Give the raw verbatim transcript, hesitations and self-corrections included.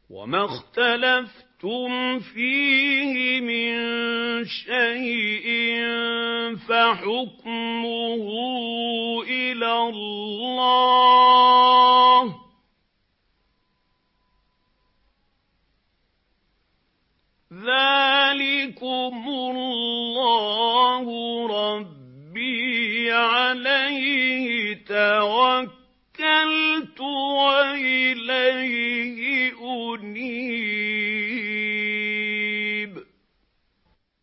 وَمَا اخْتَلَفْتُمْ فِيهِ مِنْ شَيْءٍ فَحُكْمُهُ إِلَى اللَّهِ ۚ ذَٰلِكُمُ اللَّهُ رَبِّي عَلَيْهِ تَوَكَّلْتُ وَإِلَيْهِ